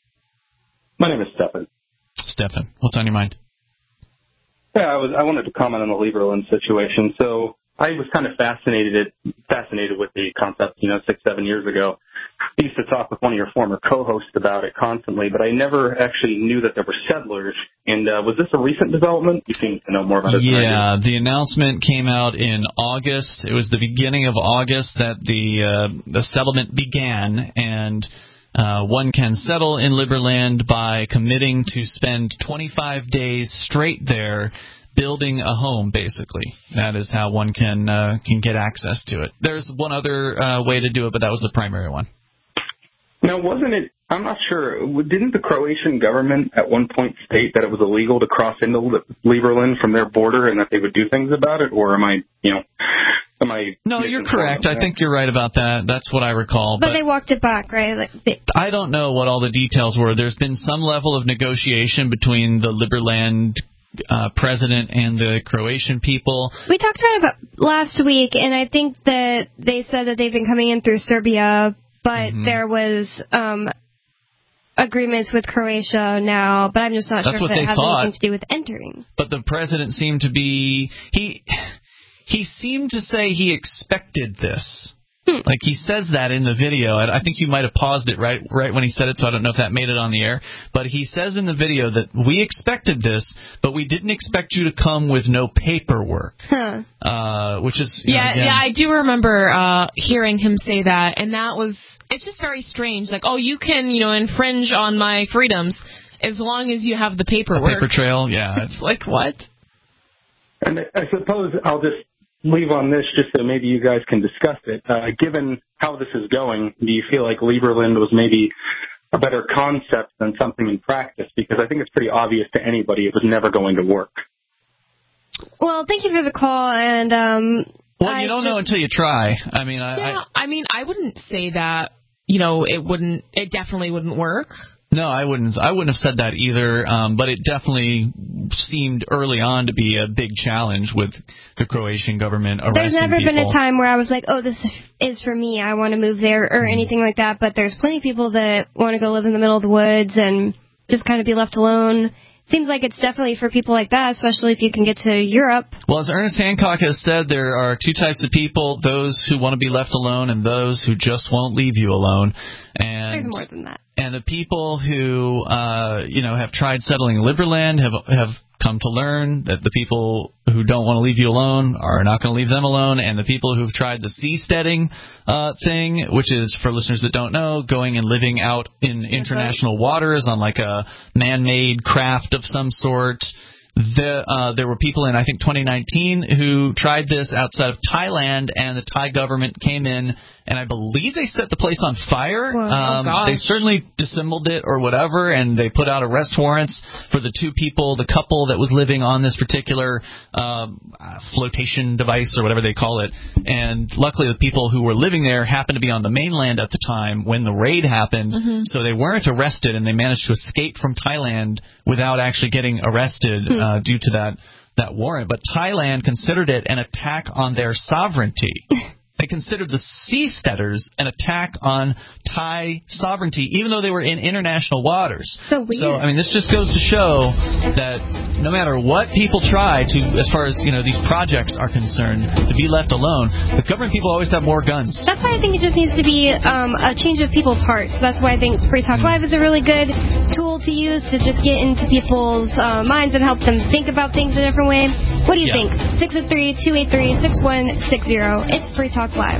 My name is Stefan. Stefan, what's on your mind? Yeah, I was. I wanted to comment on the Liberland situation. So I was kind of fascinated fascinated with the concept, you know, six, seven years ago. I used to talk with one of your former co-hosts about it constantly, but I never actually knew that there were settlers. And uh, was this a recent development? You seem to know more about it. Yeah, the announcement came out in August. It was the beginning of August that the uh, the settlement began, and uh, one can settle in Liberland by committing to spend twenty-five days straight there, building a home, basically. That is how one can uh, can get access to it. There's one other uh, way to do it, but that was the primary one. Now, wasn't it, I'm not sure, didn't the Croatian government at one point state that it was illegal to cross into Liberland from their border and that they would do things about it? Or am I, you know, Am I? No, you're correct. I think you're right about that. That's what I recall. But, but they walked it back, right? Like they... I don't know what all the details were. There's been some level of negotiation between the Liberland uh, president and the Croatian people. We talked about it last week, and I think that they said that they've been coming in through Serbia, but mm-hmm. there was um, agreements with Croatia now, but I'm just not That's sure what if it they has thought. anything to do with entering. But the president seemed to be... he. He seemed to say he expected this. Hmm. Like, he says that in the video. I think you might have paused it right right when he said it, so I don't know if that made it on the air. But he says in the video that we expected this, but we didn't expect you to come with no paperwork. Huh. Uh, which is... You yeah, know, again, yeah, I do remember uh, hearing him say that, and that was... It's just very strange. Like, oh, you can, you know, infringe on my freedoms as long as you have the paperwork. A paper trail, yeah. It's like, what? And I suppose I'll just leave on this just so maybe you guys can discuss it. Uh, given how this is going, do you feel like Lieberland was maybe a better concept than something in practice? Because I think it's pretty obvious to anybody it was never going to work. Well, thank you for the call, and um, well, I you don't just... know until you try. I mean, I, yeah, I, I mean, I wouldn't say that. You know, it wouldn't. It definitely wouldn't work. No, I wouldn't. I wouldn't have said that either. Um, but it definitely seemed early on to be a big challenge with the Croatian government arresting people. There's never people. been a time where I was like, "Oh, this is for me. I want to move there," or mm-hmm. anything like that. But there's plenty of people that want to go live in the middle of the woods and just kind of be left alone. Seems like it's definitely for people like that, especially if you can get to Europe. Well, as Ernest Hancock has said, there are two types of people: those who want to be left alone and those who just won't leave you alone. And there's more than that. And the people who, uh, you know, have tried settling Liberland have have come to learn that the people who don't want to leave you alone are not going to leave them alone. And the people who've tried the seasteading uh, thing, which is, for listeners that don't know, going and living out in international waters on like a man-made craft of some sort. The, uh, there were people in, I think, twenty nineteen who tried this outside of Thailand, and the Thai government came in, and I believe they set the place on fire. Wow. Um, oh, they certainly dissembled it or whatever, and they put out arrest warrants for the two people, the couple that was living on this particular um, flotation device or whatever they call it. And luckily the people who were living there happened to be on the mainland at the time when the raid happened, mm-hmm. so they weren't arrested, and they managed to escape from Thailand without actually getting arrested. Hmm. Uh, due to that, that warrant. But Thailand considered it an attack on their sovereignty. They considered the seasteaders an attack on Thai sovereignty, even though they were in international waters. So weird. So, I mean, this just goes to show that no matter what people try to, as far as, you know, these projects are concerned, to be left alone, the government people always have more guns. That's why I think it just needs to be um, a change of people's hearts. That's why I think Free Talk Live is a really good tool to use to just get into people's uh, minds and help them think about things a different way. What do you yeah. think? six oh three, two eight three, six one six zero. It's Free Talk Live.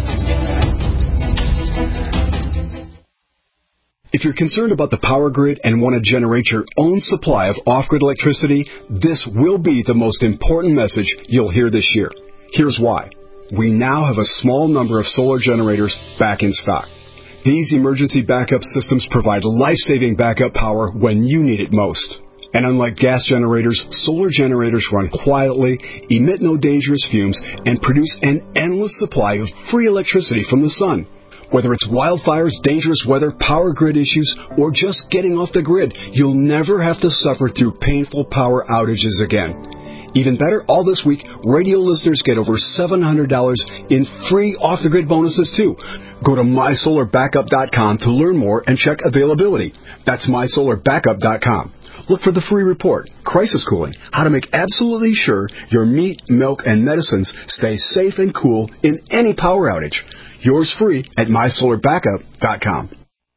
If you're concerned about the power grid and want to generate your own supply of off-grid electricity, this will be the most important message you'll hear this year. Here's why. We now have a small number of solar generators back in stock. These emergency backup systems provide life-saving backup power when you need it most. And unlike gas generators, solar generators run quietly, emit no dangerous fumes, and produce an endless supply of free electricity from the sun. Whether it's wildfires, dangerous weather, power grid issues, or just getting off the grid, you'll never have to suffer through painful power outages again. Even better, all this week, radio listeners get over seven hundred dollars in free off-the-grid bonuses, too. Go to my solar backup dot com to learn more and check availability. That's my solar backup dot com. Look for the free report, Crisis Cooling, how to make absolutely sure your meat, milk, and medicines stay safe and cool in any power outage. Yours free at my solar backup dot com.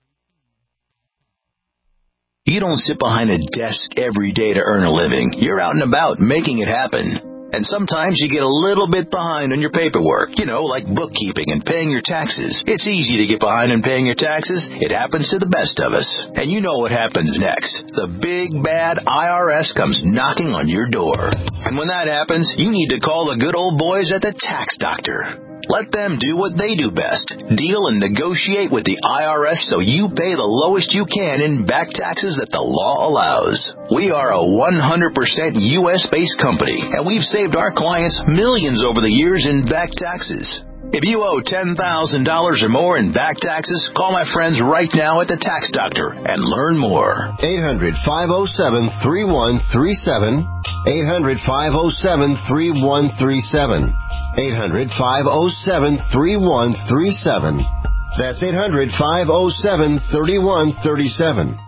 You don't sit behind a desk every day to earn a living. You're out and about making it happen. And sometimes you get a little bit behind on your paperwork, you know, like bookkeeping and paying your taxes. It's easy to get behind in paying your taxes. It happens to the best of us. And you know what happens next. The big, bad I R S comes knocking on your door. And when that happens, you need to call the good old boys at the Tax Doctor. Let them do what they do best. Deal and negotiate with the I R S so you pay the lowest you can in back taxes that the law allows. We are a one hundred percent U S-based company, and we've saved our clients millions over the years in back taxes. If you owe ten thousand dollars or more in back taxes, call my friends right now at the Tax Doctor and learn more. eight hundred, five oh seven, three one three seven. eight hundred, five oh seven, three one three seven. eight hundred, five oh seven, three one three seven. That's eight hundred, five oh seven, three one three seven.